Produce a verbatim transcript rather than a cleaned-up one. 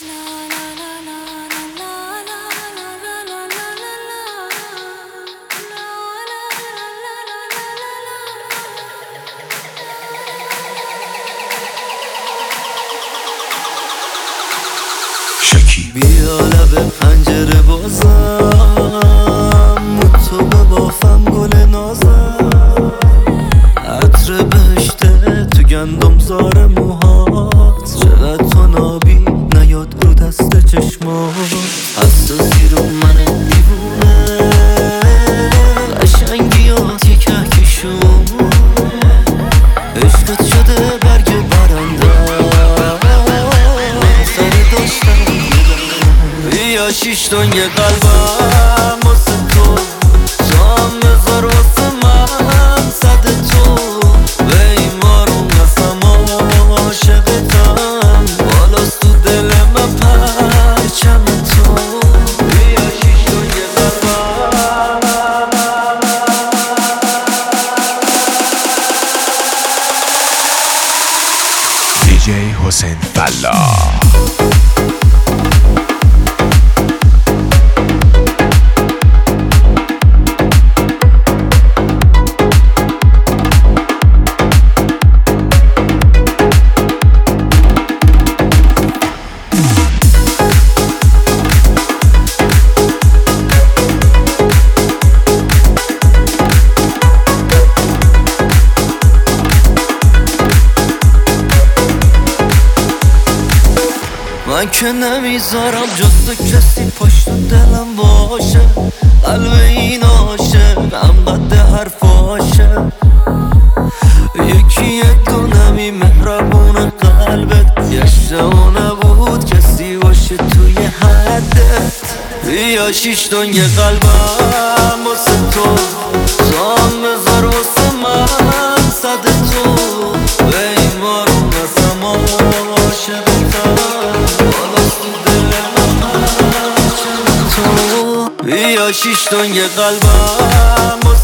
شکی بیا لب پنجره بازم، تو ببافم گل نازم، عطر بهشته تو گندم زار موهات، چقدر تو نابی نیاد رو دست چشمات، حساسی رو من دیوونه، قشنگیات یه کهکشون، عشقت شده برگ برنده یا شیش تن یه قلبم واسه تو، جام بذار واسه من صد تو، به این مارون قسم عاشقتم، بالاست تو دل من پرچم تو، یا شیش تن یه قلبم. دیجی حسین فلاح. من که نمیذارم جز تو کسی پشت دلم باشه، قلب این عاشق هم قد حرفاشه، یکی یه دونمی مهربون قلبت، یه اشتباه نبود کسی باشه توی حدت، بیا شیش تن یه قلبم واسه تو، جام بذار واسه من صد تو، به این مارون قسم عاشقتم، بیا شیش تن یه قلبم